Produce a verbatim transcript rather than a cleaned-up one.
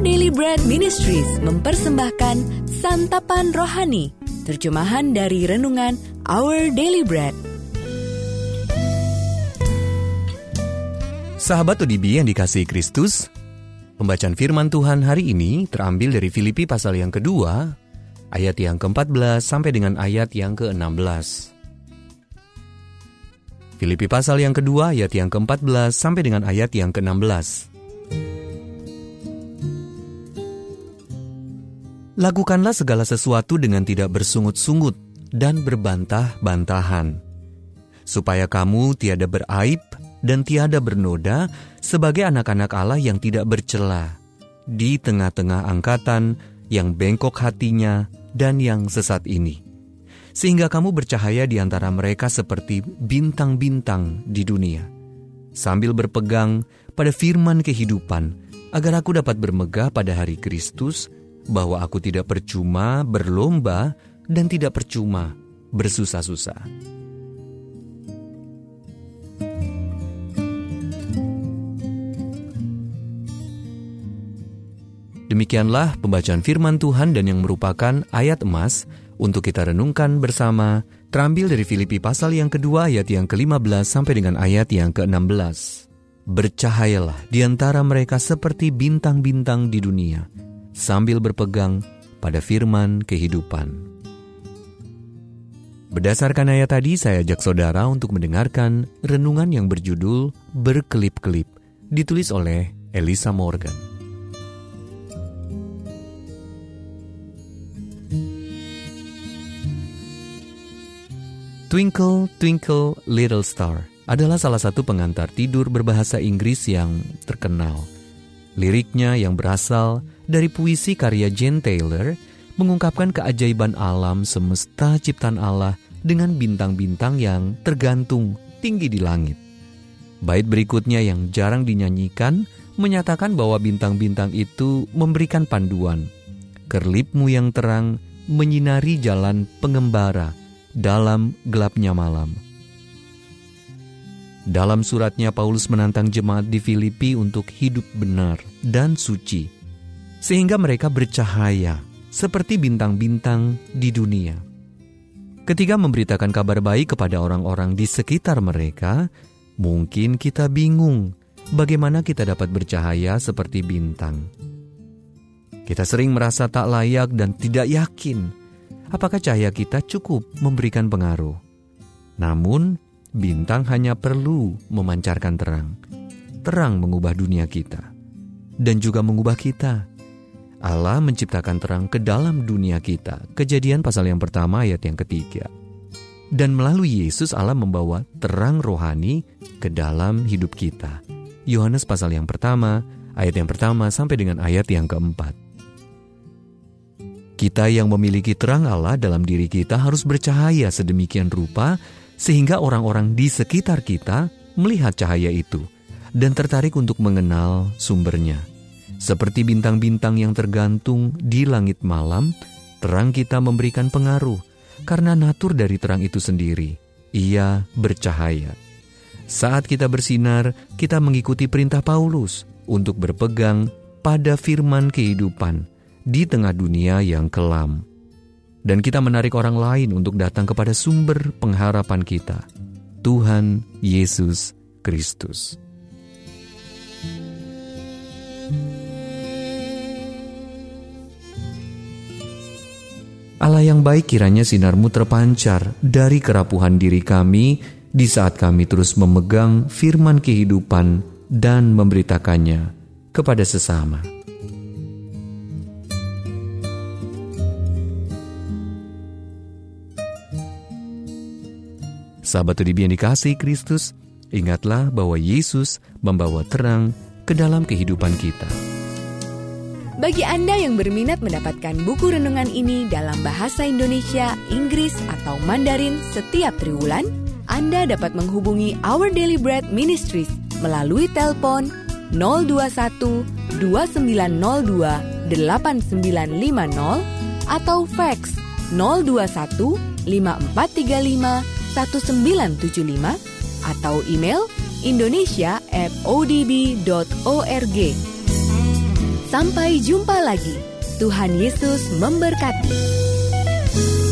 Daily Bread Ministries mempersembahkan Santapan Rohani, terjemahan dari renungan Our Daily Bread. Sahabat O D B yang dikasihi Kristus, pembacaan firman Tuhan hari ini terambil dari Filipi pasal yang kedua, ayat yang keempat belas sampai dengan ayat yang keenam belas. Filipi pasal yang kedua, ayat yang keempat belas sampai dengan ayat yang keenam belas. Lakukanlah segala sesuatu dengan tidak bersungut-sungut dan berbantah-bantahan, supaya kamu tiada beraib dan tiada bernoda sebagai anak-anak Allah yang tidak bercela, di tengah-tengah angkatan yang bengkok hatinya dan yang sesat ini. Sehingga kamu bercahaya di antara mereka seperti bintang-bintang di dunia, sambil berpegang pada firman kehidupan, agar aku dapat bermegah pada hari Kristus, bahwa aku tidak percuma berlomba dan tidak percuma bersusah-susah. Demikianlah pembacaan firman Tuhan dan yang merupakan ayat emas untuk kita renungkan bersama, terambil dari Filipi pasal yang kedua ayat yang kelima belas sampai dengan ayat yang keenam belas. Bercahayalah di antara mereka seperti bintang-bintang di dunia, sambil berpegang pada firman kehidupan. Berdasarkan ayat tadi, saya ajak saudara untuk mendengarkan renungan yang berjudul Berkelip-kelip, ditulis oleh Elisa Morgan. Twinkle, Twinkle, Little Star adalah salah satu pengantar tidur berbahasa Inggris yang terkenal. Liriknya yang berasal dari puisi karya Jane Taylor mengungkapkan keajaiban alam semesta ciptaan Allah dengan bintang-bintang yang tergantung tinggi di langit. Bait berikutnya yang jarang dinyanyikan menyatakan bahwa bintang-bintang itu memberikan panduan. Kerlipmu yang terang menyinari jalan pengembara dalam gelapnya malam. Dalam suratnya, Paulus menantang jemaat di Filipi untuk hidup benar dan suci, sehingga mereka bercahaya seperti bintang-bintang di dunia. Ketika memberitakan kabar baik kepada orang-orang di sekitar mereka, mungkin kita bingung bagaimana kita dapat bercahaya seperti bintang. Kita sering merasa tak layak dan tidak yakin apakah cahaya kita cukup memberikan pengaruh. Namun, bintang hanya perlu memancarkan terang. Terang mengubah dunia kita dan juga mengubah kita. Allah menciptakan terang ke dalam dunia kita. Kejadian pasal yang pertama ayat yang ketiga. Dan melalui Yesus Allah membawa terang rohani ke dalam hidup kita. Yohanes pasal yang pertama, ayat yang pertama sampai dengan ayat yang keempat. Kita yang memiliki terang Allah dalam diri kita harus bercahaya sedemikian rupa sehingga orang-orang di sekitar kita melihat cahaya itu dan tertarik untuk mengenal sumbernya. Seperti bintang-bintang yang tergantung di langit malam, terang kita memberikan pengaruh karena natur dari terang itu sendiri. Ia bercahaya. Saat kita bersinar, kita mengikuti perintah Paulus untuk berpegang pada firman kehidupan di tengah dunia yang kelam. Dan kita menarik orang lain untuk datang kepada sumber pengharapan kita, Tuhan Yesus Kristus. Allah yang baik, kiranya sinarmu terpancar dari kerapuhan diri kami di saat kami terus memegang firman kehidupan dan memberitakannya kepada sesama. Sahabat O D B yang dikasihi Kristus, ingatlah bahwa Yesus membawa terang ke dalam kehidupan kita. Bagi Anda yang berminat mendapatkan buku renungan ini dalam bahasa Indonesia, Inggris, atau Mandarin setiap triwulan, Anda dapat menghubungi Our Daily Bread Ministries melalui telepon nol dua satu dua sembilan nol dua delapan sembilan lima nol atau fax nol dua satu lima empat tiga lima satu sembilan tujuh lima atau email indonesia at o d b dot org. Sampai jumpa lagi. Tuhan Yesus memberkati.